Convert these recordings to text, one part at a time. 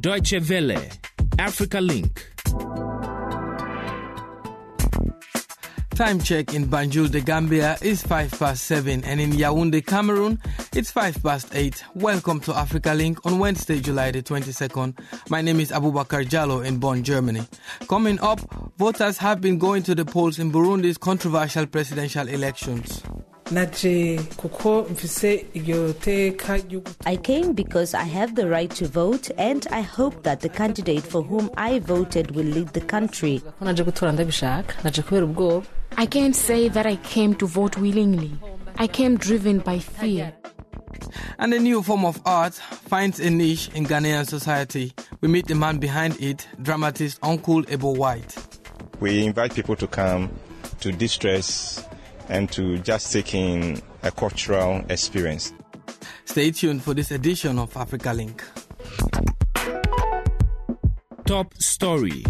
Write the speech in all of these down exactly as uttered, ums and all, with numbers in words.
Deutsche Welle, Africa Link. Time check in Banjul, the Gambia is five past seven, and in Yaoundé, Cameroon, it's five past eight. Welcome to Africa Link on Wednesday, July the twenty-second. My name is Abubakar Jallo in Bonn, Germany. Coming up, voters have been going to the polls in Burundi's controversial presidential elections. I came because I have the right to vote, and I hope that the candidate for whom I voted will lead the country. I can't say that I came to vote willingly. I came driven by fear. And a new form of art finds a niche in Ghanaian society. We meet the man behind it, dramatist Uncle Ebo White. We invite people to come to distress and to just take in a cultural experience. Stay tuned for this edition of Africa Link. Top story.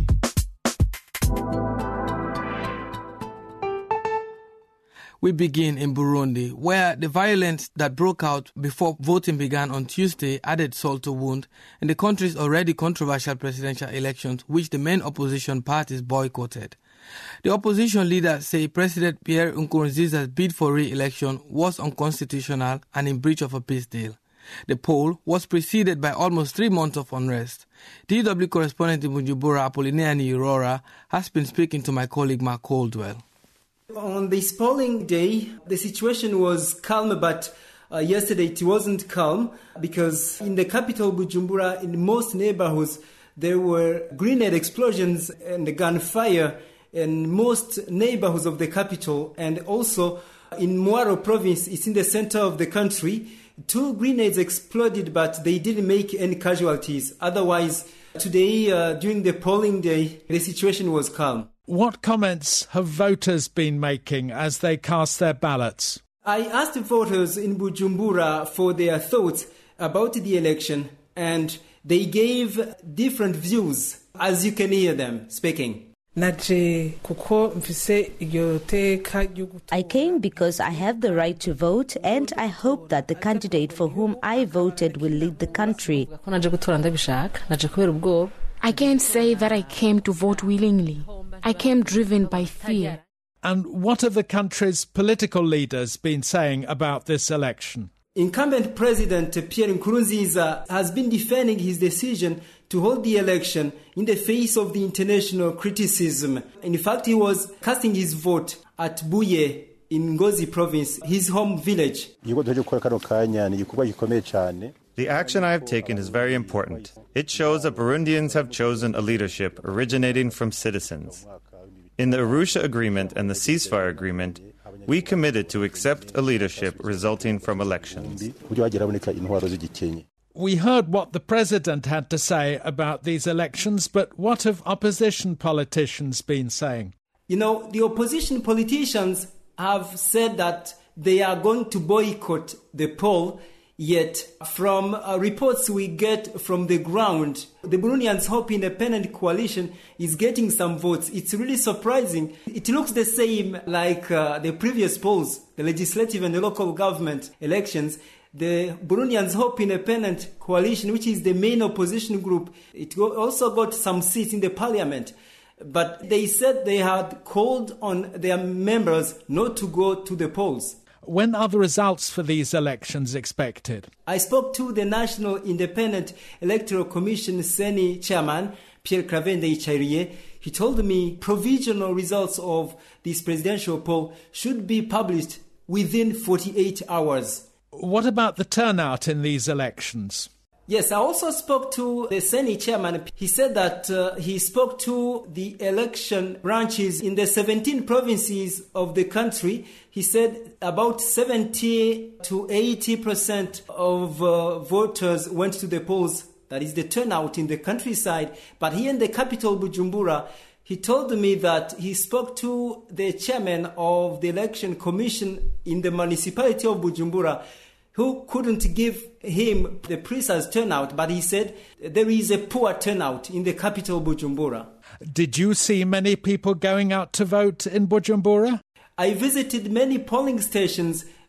We begin in Burundi, where the violence that broke out before voting began on Tuesday added salt to wound in the country's already controversial presidential elections, which the main opposition parties boycotted. The opposition leaders say President Pierre Nkurunziza's bid for re-election was unconstitutional and in breach of a peace deal. The poll was preceded by almost three months of unrest. D W correspondent in Bujumbura, Apollinaire Nirora, has been speaking to my colleague Mark Caldwell. On this polling day, the situation was calm, but uh, yesterday it wasn't calm because in the capital Bujumbura, in most neighborhoods, there were grenade explosions and gunfire in most neighborhoods of the capital, and also in Mwaro province, it's in the center of the country. Two grenades exploded, but they didn't make any casualties. Otherwise, today, uh, during the polling day, the situation was calm. What comments have voters been making as they cast their ballots? I asked voters in Bujumbura for their thoughts about the election, and they gave different views, as you can hear them speaking. I came because I have the right to vote, and I hope that the candidate for whom I voted will lead the country. I can't say that I came to vote willingly. I came driven by fear. And what have the country's political leaders been saying about this election? Incumbent President Pierre Nkurunziza has been defending his decision to hold the election in the face of the international criticism. In fact, he was casting his vote at Buye in Ngozi province, his home village. The action I have taken is very important. It shows that Burundians have chosen a leadership originating from citizens. In the Arusha Agreement and the ceasefire agreement, we committed to accept a leadership resulting from elections. We heard what the president had to say about these elections, but what have opposition politicians been saying? You know, the opposition politicians have said that they are going to boycott the poll. Yet, from uh, reports we get from the ground, the Burundians Hope Independent Coalition is getting some votes. It's really surprising. It looks the same like uh, the previous polls, the legislative and the local government elections. The Burundians Hope Independent Coalition, which is the main opposition group, it also got some seats in the parliament. But they said they had called on their members not to go to the polls. When are the results for these elections expected? I spoke to the National Independent Electoral Commission Seni chairman, Pierre Claver Ndayicariye. He told me provisional results of this presidential poll should be published within forty-eight hours. What about the turnout in these elections? Yes, I also spoke to the Seni chairman. He said that uh, he spoke to the election branches in the seventeen provinces of the country. He said about seventy to eighty percent of uh, voters went to the polls. That is the turnout in the countryside. But here in the capital, Bujumbura, he told me that he spoke to the chairman of the election commission in the municipality of Bujumbura, who couldn't give him the precise turnout, but he said there is a poor turnout in the capital, Bujumbura. Did you see many people going out to vote in Bujumbura? I visited many polling stations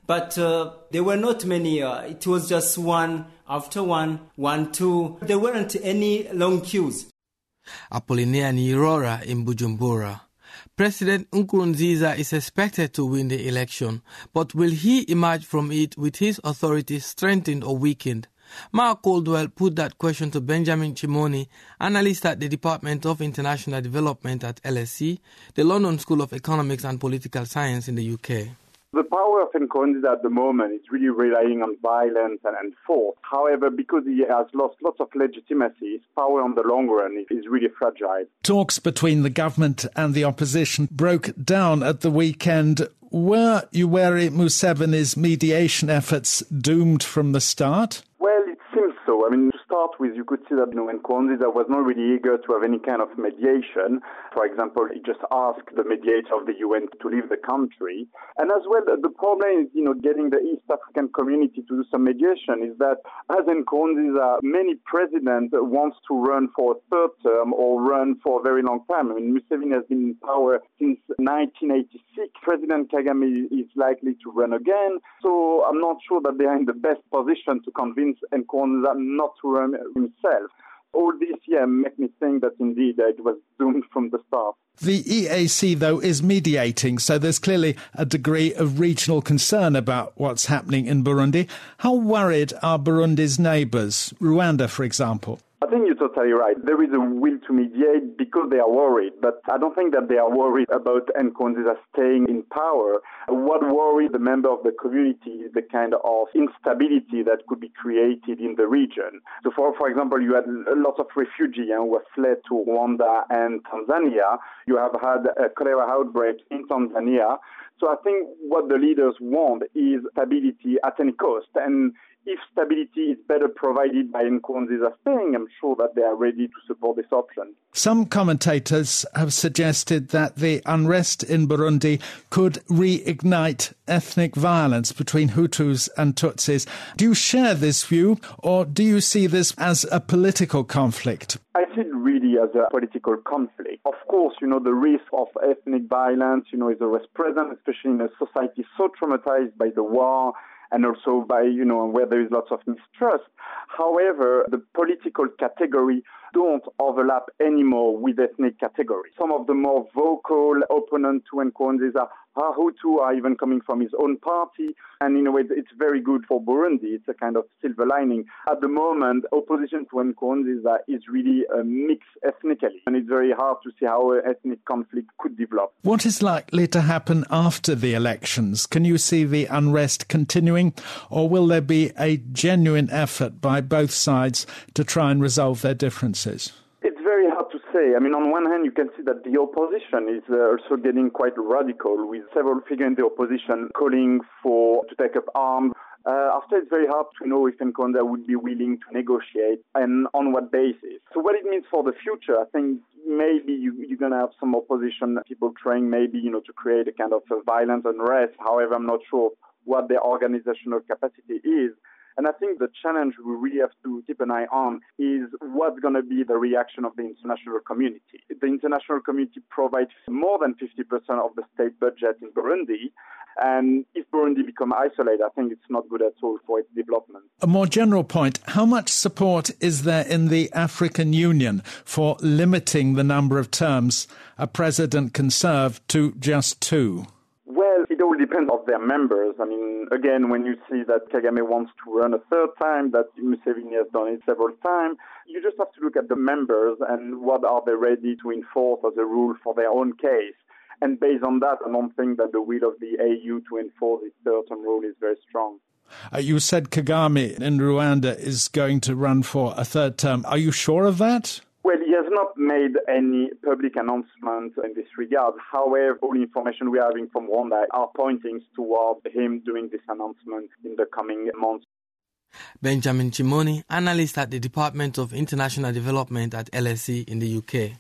but uh, there were not many. Uh, it was just one after one, one, two. There weren't any long queues. Apollinaire Nirora in Bujumbura. President Nkurunziza is expected to win the election, but will he emerge from it with his authority strengthened or weakened? Mark Caldwell put that question to Benjamin Chimoni, analyst at the Department of International Development at L S E, the London School of Economics and Political Science in the U K. The power of Nkurunziza at the moment is really relying on violence and, and force. However, because he has lost lots of legitimacy, his power on the long run is really fragile. Talks between the government and the opposition broke down at the weekend. Were Yoweri Museveni's mediation efforts doomed from the start? Well, it seems so. I mean, to start with, you could see that you know, Nkurunziza was not really eager to have any kind of mediation. For example, he just asked the mediator of the U N to leave the country. And as well, the problem is, you know, getting the East African community to do some mediation is that as Nkurunziza, many presidents wants to run for a third term or run for a very long time. I mean, Museveni has been in power since nineteen eighty-six. President Kagame is likely to run again. So I'm not sure that they are in the best position to convince Nkurunziza not to run himself. All this year make me think that indeed uh, it was doomed from the start. The E A C, though, is mediating, so there's clearly a degree of regional concern about what's happening in Burundi. How worried are Burundi's neighbours, Rwanda, for example? I think you're totally right. There is a will to mediate because they are worried, but I don't think that they are worried about Nkurunziza staying in power. What worries the member of the community is the kind of instability that could be created in the region. So, for for example, you had a lot of refugees who have fled to Rwanda and Tanzania. You have had a cholera outbreak in Tanzania. So I think what the leaders want is stability at any cost. And if stability is better provided by Nkurunziza staying, I'm sure that they are ready to support this option. Some commentators have suggested that the unrest in Burundi could reignite ethnic violence between Hutus and Tutsis. Do you share this view, or do you see this as a political conflict? I see it really as a political conflict. Of course, you know, the risk of ethnic violence, you know, is always present, especially in a society so traumatized by the war and also by, you know, where there is lots of mistrust. However, the political category don't overlap anymore with ethnic categories. Some of the more vocal opponents to Nkurunziza are Hutu, are even coming from his own party. And in a way, it's very good for Burundi. It's a kind of silver lining. At the moment, opposition to Nkurunziza is really uh, mixed ethnically. And it's very hard to see how an ethnic conflict could develop. What is likely to happen after the elections? Can you see the unrest continuing? Or will there be a genuine effort by both sides to try and resolve their differences? It's very hard to say. I mean, on one hand, you can see that the opposition is uh, also getting quite radical, with several figures in the opposition calling for to take up arms. Uh, after, it's very hard to know if Nkurunziza would be willing to negotiate and on what basis. So what it means for the future, I think maybe you, you're going to have some opposition people trying maybe, you know, to create a kind of a violent unrest. However, I'm not sure what their organizational capacity is. And I think the challenge we really have to keep an eye on is what's going to be the reaction of the international community. The international community provides more than fifty percent of the state budget in Burundi. And if Burundi becomes isolated, I think it's not good at all for its development. A more general point, how much support is there in the African Union for limiting the number of terms a president can serve to just two? Well, it all depends on their members. I mean, again, when you see that Kagame wants to run a third time, that Museveni has done it several times, you just have to look at the members and what are they ready to enforce as a rule for their own case. And based on that, I don't think that the will of the A U to enforce this third-term rule is very strong. Uh, you said Kagame in Rwanda is going to run for a third term. Are you sure of that? Well, he has not made any public announcement in this regard. However, all information we are having from Rwanda are pointing towards him doing this announcement in the coming months. Benjamin Chimoni, analyst at the Department of International Development at L S E in the U K.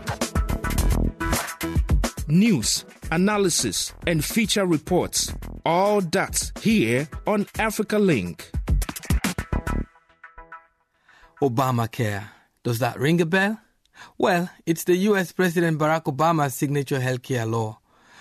News, analysis, and feature reports. All that here on Africa Link. Obamacare. Does that ring a bell? Well, it's the U S President Barack Obama's signature healthcare law.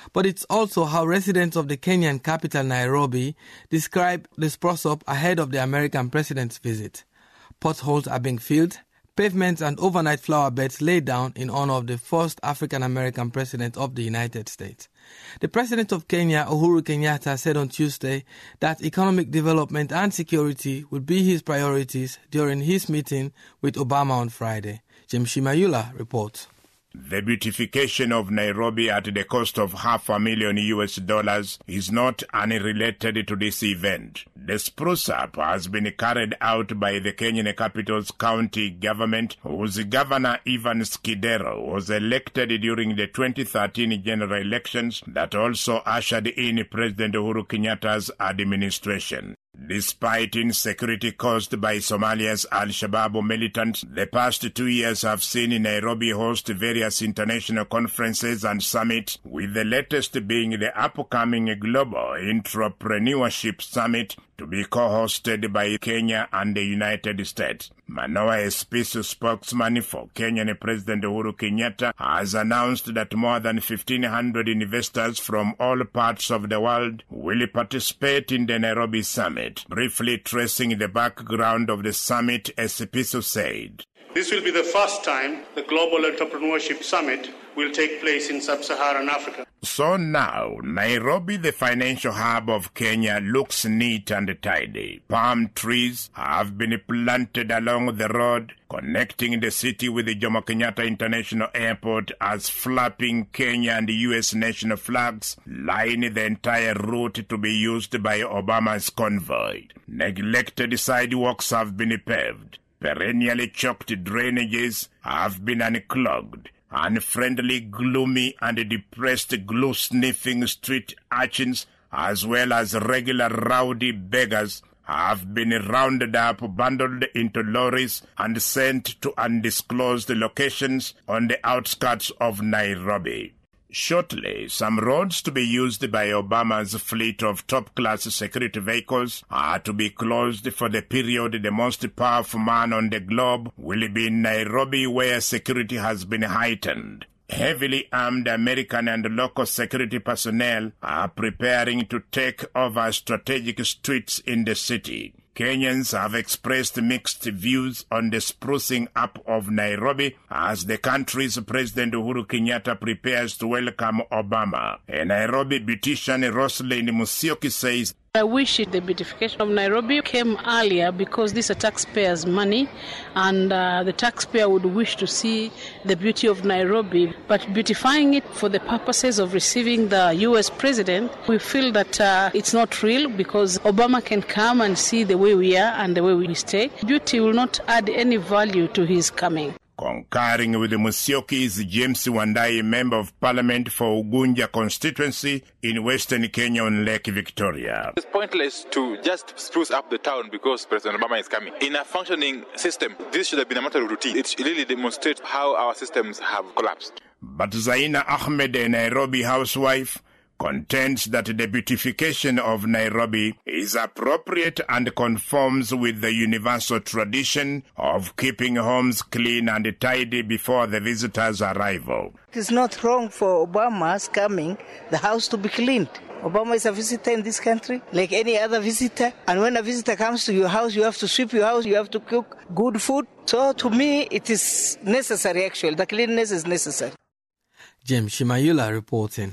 But it's also how residents of the Kenyan capital, Nairobi, describe the spruce-up ahead of the American president's visit. Potholes are being filled, pavements and overnight flower beds laid down in honor of the first African-American president of the United States. The president of Kenya, Uhuru Kenyatta, said on Tuesday that economic development and security would be his priorities during his meeting with Obama on Friday. James Shimayula reports. The beautification of Nairobi at the cost of half a million U S dollars is not unrelated to this event. The spruce-up has been carried out by the Kenyan capital's county government, whose governor Evans Kidero was elected during the twenty thirteen general elections that also ushered in President Uhuru Kenyatta's administration. Despite insecurity caused by Somalia's Al-Shabaab militants, the past two years have seen Nairobi host various international conferences and summits, with the latest being the upcoming Global Entrepreneurship Summit to be co-hosted by Kenya and the United States. Manoa Espiso, spokesman for Kenyan President Uhuru Kenyatta, has announced that more than fifteen hundred investors from all parts of the world will participate in the Nairobi summit. Briefly tracing the background of the summit, Espiso said, "This will be the first time the Global Entrepreneurship Summit will take place in sub-Saharan Africa." So now, Nairobi, the financial hub of Kenya, looks neat and tidy. Palm trees have been planted along the road connecting the city with the Jomo Kenyatta International Airport, as flapping Kenya and U S national flags line the entire route to be used by Obama's convoy. Neglected sidewalks have been paved. Perennially choked drainages have been unclogged. Unfriendly, gloomy, and depressed glue-sniffing street urchins, as well as regular rowdy beggars, have been rounded up, bundled into lorries, and sent to undisclosed locations on the outskirts of Nairobi. Shortly, some roads to be used by Obama's fleet of top-class security vehicles are to be closed for the period the most powerful man on the globe will be in Nairobi, where security has been heightened. Heavily armed American and local security personnel are preparing to take over strategic streets in the city. Kenyans have expressed mixed views on the sprucing up of Nairobi as the country's President Uhuru Kenyatta prepares to welcome Obama. A Nairobi beautician, Roslyn Musyoki, says, I wish the beautification of Nairobi came earlier because these are taxpayers' money, and uh, the taxpayer would wish to see the beauty of Nairobi. But beautifying it for the purposes of receiving the U S president, we feel that uh, it's not real, because Obama can come and see the way we are and the way we stay. Beauty will not add any value to his coming. Concurring with the Musyoki is James Wandai, Member of Parliament for Ugunja constituency in Western Kenya on Lake Victoria. It's pointless to just spruce up the town because President Obama is coming. In a functioning system, this should have been a matter of routine. It really demonstrates how our systems have collapsed. But Zaina Ahmed, a Nairobi housewife, contends that the beautification of Nairobi is appropriate and conforms with the universal tradition of keeping homes clean and tidy before the visitor's arrival. It is not wrong for Obama's coming, the house to be cleaned. Obama is a visitor in this country, like any other visitor. And when a visitor comes to your house, you have to sweep your house, you have to cook good food. So to me, it is necessary, actually. The cleanliness is necessary. James Shimayula reporting.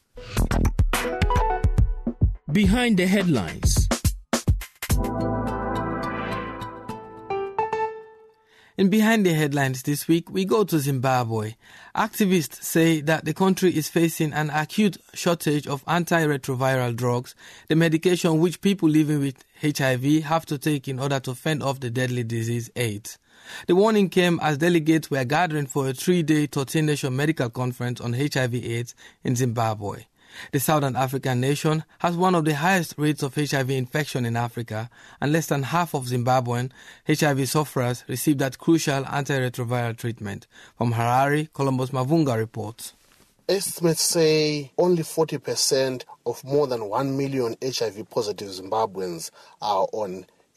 Behind the headlines. In Behind the Headlines this week, we go to Zimbabwe. Activists say that the country is facing an acute shortage of antiretroviral drugs, the medication which people living with H I V have to take in order to fend off the deadly disease AIDS. The warning came as delegates were gathering for a three-day thirteen nation medical conference on H I V AIDS in Zimbabwe. The Southern African nation has one of the highest rates of H I V infection in Africa, and less than half of Zimbabwean H I V sufferers receive that crucial antiretroviral treatment. From Harare, Columbus Mavunga reports. Estimates say only forty percent of more than one million H I V-positive Zimbabweans are on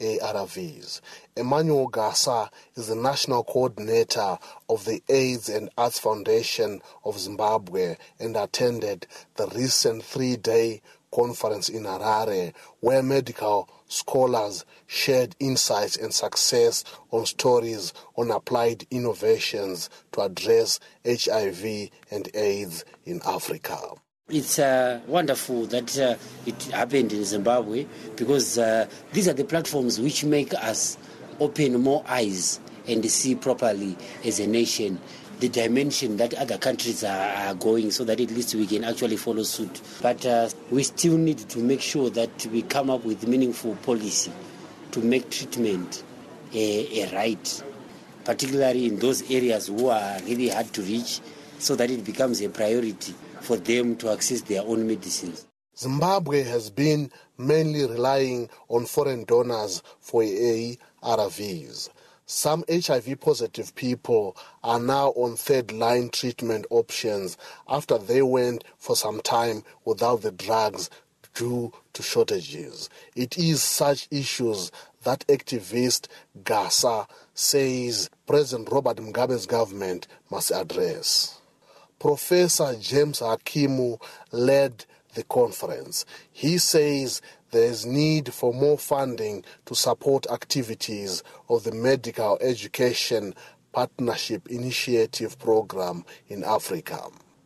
A R Vs. Emmanuel Gasa is the national coordinator of the AIDS and Arts Foundation of Zimbabwe and attended the recent three-day conference in Harare, where medical scholars shared insights and success on stories on applied innovations to address H I V and AIDS in Africa. It's uh, wonderful that uh, it happened in Zimbabwe because uh, these are the platforms which make us open more eyes and see properly as a nation the dimension that other countries are, are going, so that at least we can actually follow suit. But uh, we still need to make sure that we come up with meaningful policy to make treatment a, a right, particularly in those areas who are really hard to reach, so that it becomes a priority for them to access their own medicines. Zimbabwe has been mainly relying on foreign donors for A R Vs. Some H I V-positive people are now on third-line treatment options after they went for some time without the drugs due to shortages. It is such issues that activist Gasa says President Robert Mugabe's government must address. Professor James Hakimu led the conference. He says there is need for more funding to support activities of the Medical Education Partnership Initiative program in Africa.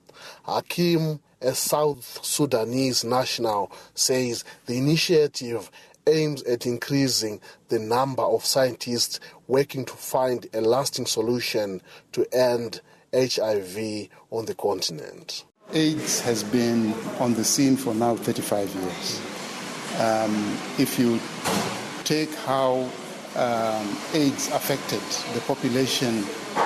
Hakim, a South Sudanese national, says the initiative aims at increasing the number of scientists working to find a lasting solution to end H I V on the continent. AIDS has been on the scene for now thirty-five years. Um, if you take how um, AIDS affected the population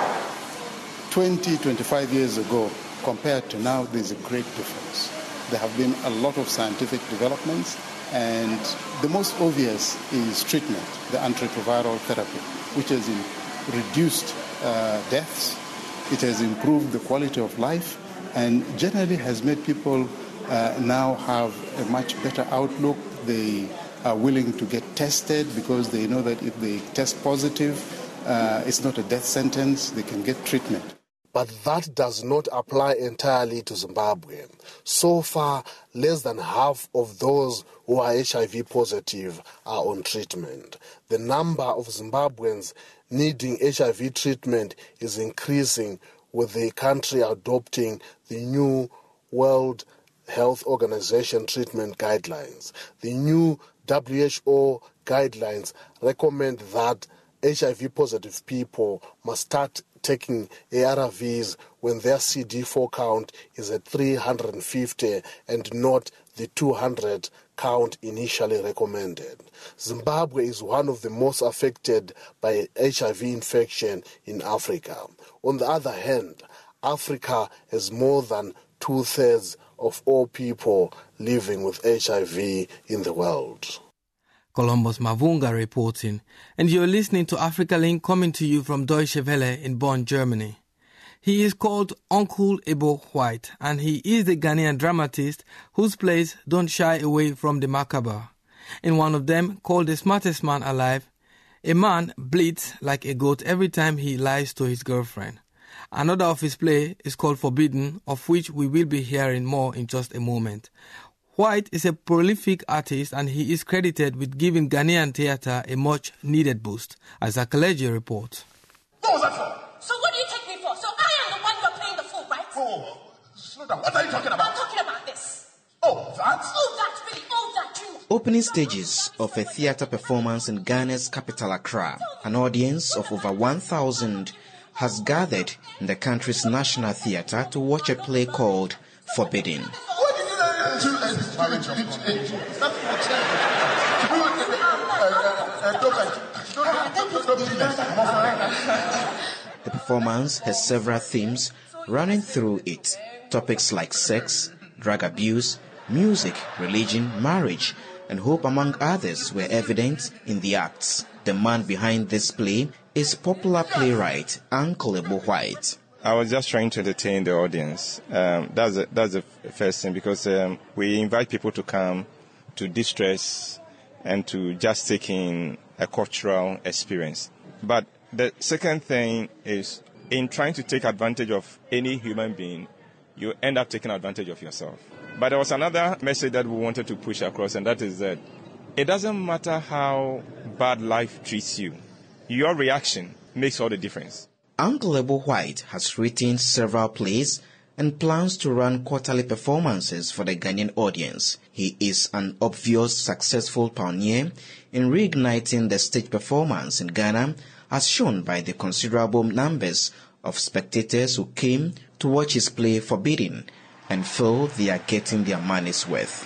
twenty, twenty-five years ago compared to now, there's a great difference. There have been a lot of scientific developments, and the most obvious is treatment, the antiretroviral therapy, which has reduced uh, deaths, it has improved the quality of life, and generally has made people uh, now have a much better outlook. They are willing to get tested because they know that if they test positive, uh, it's not a death sentence, they can get treatment. But that does not apply entirely to Zimbabwe. So far, less than half of those who are H I V positive are on treatment. The number of Zimbabweans needing H I V treatment is increasing, with the country adopting the new World Health Organization treatment guidelines. The new W H O guidelines recommend that H I V-positive people must start taking A R Vs when their C D four count is at three hundred fifty and not the two hundred count initially recommended. Zimbabwe is one of the most affected by H I V infection in Africa. On the other hand, Africa has more than two-thirds of all people living with H I V in the world. Columbus Mavunga reporting, and you're listening to Africa Link coming to you from Deutsche Welle in Bonn, Germany. He is called Uncle Ebo White, and he is the Ghanaian dramatist whose plays don't shy away from the macabre. In one of them, called The Smartest Man Alive, a man bleats like a goat every time he lies to his girlfriend. Another of his play is called Forbidden, of which we will be hearing more in just a moment. White is a prolific artist, and he is credited with giving Ghanaian theatre a much-needed boost, as Akaleji reports. What was that for? So what do you take me for? So I am the one you are playing the fool, right? Oh, slow down. What are you talking about? I'm talking about this. Oh, that? Oh, that, really, oh, that, you. Opening stages of a theatre performance in Ghana's capital, Accra. An audience of over one thousand has gathered in the country's national theatre to watch a play called Forbidden. The performance has several themes running through it. Topics like sex, drug abuse, music, religion, marriage, and hope, among others, were evident in the acts. The man behind this play is popular playwright Uncle Ebo White. I was just trying to entertain the audience. Um, that's a, that's the first thing, because um, we invite people to come to distress and to just take in a cultural experience. But the second thing is, in trying to take advantage of any human being, you end up taking advantage of yourself. But there was another message that we wanted to push across, and that is that it doesn't matter how bad life treats you. Your reaction makes all the difference. Uncle Ebo White has written several plays and plans to run quarterly performances for the Ghanaian audience. He is an obvious successful pioneer in reigniting the stage performance in Ghana, as shown by the considerable numbers of spectators who came to watch his play Forbidden and feel they are getting their money's worth.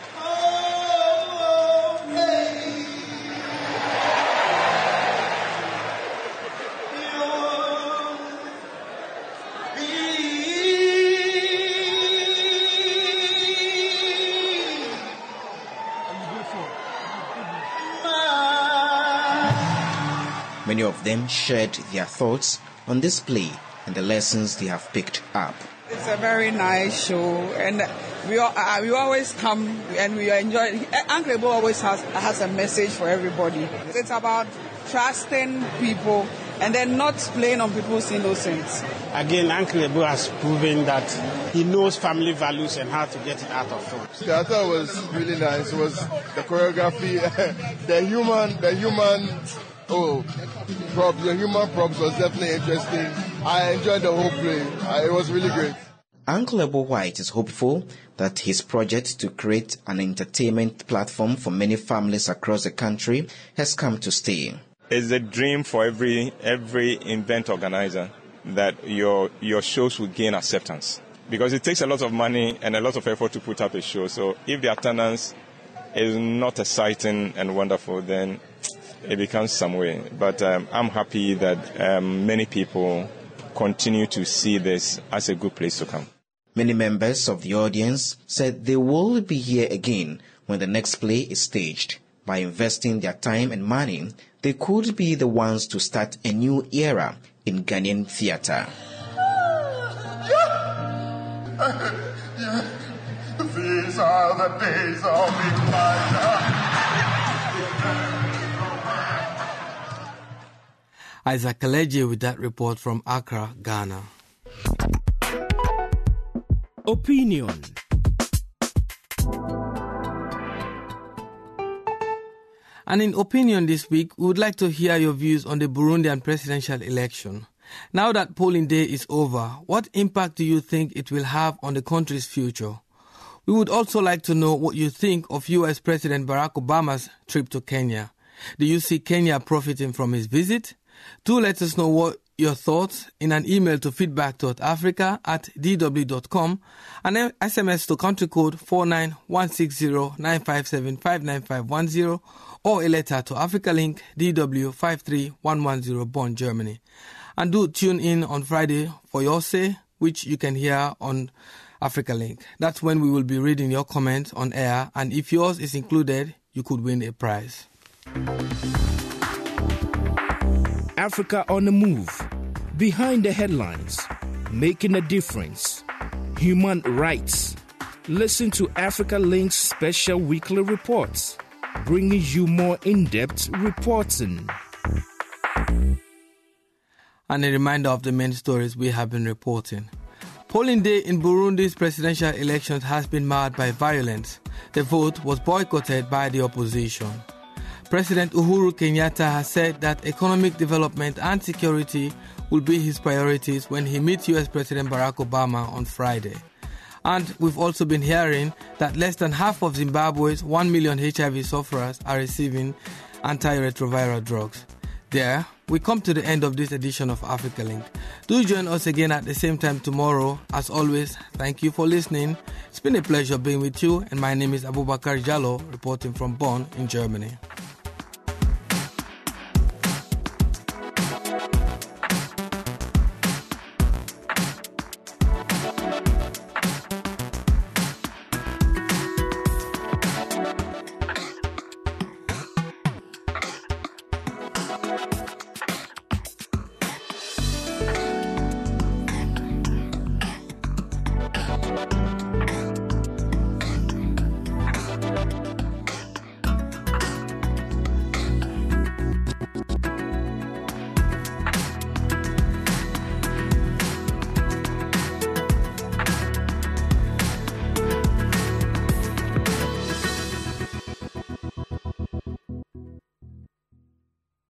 Many of them shared their thoughts on this play and the lessons they have picked up. It's a very nice show, and we uh, we always come and we enjoy. Uncle Ebo always has has a message for everybody. It's about trusting people and then not playing on people's innocence. Again, Uncle Ebo has proven that he knows family values and how to get it out of folks. I thought it was really nice. It was the choreography, the human, the human. Oh, props, the human props was definitely interesting. I enjoyed the whole play. I, it was really great. Uncle Ebo White is hopeful that his project to create an entertainment platform for many families across the country has come to stay. It's a dream for every every event organizer that your your shows will gain acceptance, because it takes a lot of money and a lot of effort to put up a show. So if the attendance is not exciting and wonderful, then it becomes some way. But um, I'm happy that um, many people continue to see this as a good place to come. Many members of the audience said they will be here again when the next play is staged. By investing their time and money, they could be the ones to start a new era in Ghanaian theatre. These are the days of Elijah. Isaac Kaleji with that report from Accra, Ghana. Opinion. And in Opinion this week, we would like to hear your views on the Burundian presidential election. Now that polling day is over, what impact do you think it will have on the country's future? We would also like to know what you think of U S President Barack Obama's trip to Kenya. Do you see Kenya profiting from his visit? Do let us know what your thoughts in an email to feedback.africa at dw.com and then S M S to country code four nine one six zero nine five seven five nine five one zero or a letter to Africa Link D W five three one one zero Bonn, Germany. And do tune in on Friday for your say, which you can hear on Africa Link. That's when we will be reading your comments on air, and if yours is included, you could win a prize. Africa on the move. Behind the headlines. Making a difference. Human rights. Listen to Africa Link's special weekly reports, bringing you more in-depth reporting. And a reminder of the main stories we have been reporting. Polling day in Burundi's presidential elections has been marred by violence. The vote was boycotted by the opposition. President Uhuru Kenyatta has said that economic development and security will be his priorities when he meets U S President Barack Obama on Friday. And we've also been hearing that less than half of Zimbabwe's one million H I V sufferers are receiving antiretroviral drugs. There, we come to the end of this edition of Africa Link. Do join us again at the same time tomorrow. As always, thank you for listening. It's been a pleasure being with you, and my name is Abubakar Jallo, reporting from Bonn in Germany.